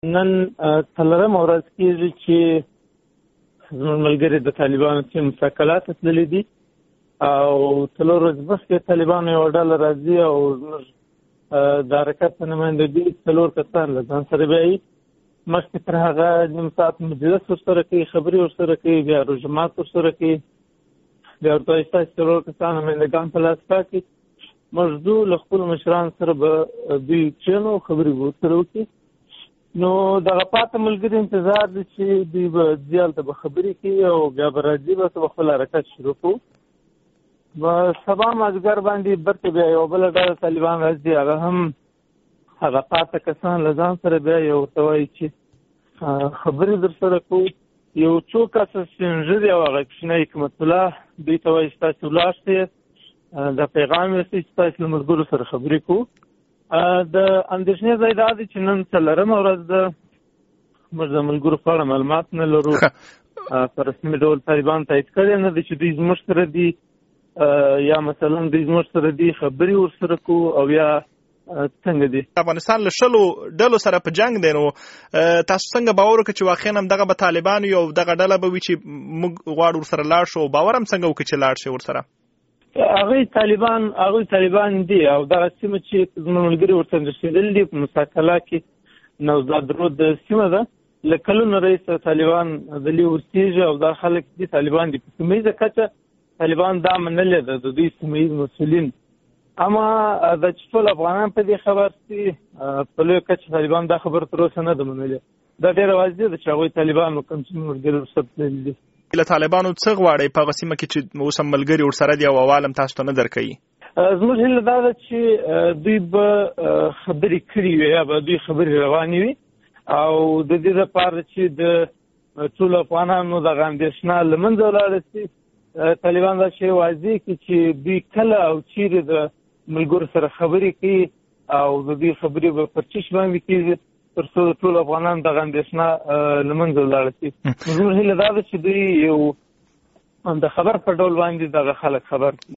نن څلورمه ورځ کېږي چې زموږ ملګري د طالبانو چې مساکلات تللي دي او څلور ورځې مخکې طالبانو یوه ډله راځي او زموږ د حرکت په نمایندګي څلور کسان له ځان سره بیایي. مخکې تر هغه نیم ساعت مجلس ورسره کوي، خبرې ورسره کوي، بیا روژمات ورسره کوي، بیا ورته وایي ستاسې څلور کسان نمایندګان په لاس راکړي. موږ ځو له خپلو مشرانو سره به دوی کښېنو، خبرې به ورسره وکړي. نو دغه پاته ملګري انتظار دی چې دوی به ځي هلته به خبرې کوي او بیا به راځي، بس به خپل حرکت شروع کړو. سبا مازدیګر باندې برته بیا یوه بله ډله طالبان راځي، هغه هم هغه پاته کسان له ځان سره بیا یو ورته وایي چې خبرې در سره کوو. یو څو کسه سپین ږیري او هغه کوچنی حکمت الله دوی ته وایي ستاسې ولاړ شئ، دا پیغام یوسئ چې تاسې له ملګرو سره خبرې کوو. د اندېښنې ځای دا دی چې نن څلورمه ورځ ده، موږ د ملګرو په اړه معلومات نه لرو. په رسمي ډول طالبان تایید کړی نه دی چې دوی زموږ سره دي یا مثلا دوی زموږ سره دي، خبرې ورسره کوو او یا څنګه دي. افغانستان له شلو ډلو سره په جنگ دی، نو تاسو څنګه باور وکړئ چې واقعا هم دغه به طالبان وي او دغه ډله به وي چې موږ غواړو ورسره لاړ شو؟ باور هم څنګه وکړو چې لاړ شي ورسره؟ هغوی طالبان دي او دغه سیمه چې زموږ ملګري ورته رسېدلي دي په مساکله کې نوزاد رود سیمه ده، له کلونو راهیسې طالبان دلې اوسېږي او دا خلک دي طالبان دي. په سیمه ییزه کچه طالبان دا منلې ده د دوی سیمه ییز مسؤلین، اما د چې ټول افغانان په دې خبر سي په لویه کچه طالبان دا خبر تر اوسه نه ده منلې. دا ډېره واضح ده چې هغوی طالبان کوم چې ملګري ورسره تللي دي. له طالبانو څه غواړئ په هغه سیمه کې چې اوس هم ملګري ورسره دي او اول هم تاسو ته نه درکوي؟ زموږ هیله دا ده چې دوی به خبرې کړي وي یا به دوی خبرې روانې وي او د دې لپاره چې د ټولو افغانانو دغه اندېښنه له منځه ولاړه شي، طالبان دا شی واضح کړي چې دوی کله او چیرې د ملګرو سره خبرې کوي او د دوی خبرې به پر چش باندې کېږي تر څو د ټولو افغانانو دغه اندېښنه له منځه ولاړه شي. زموږ هیله دا ده چې دوی یو د خبر په ډول باندې دغه خلک خبر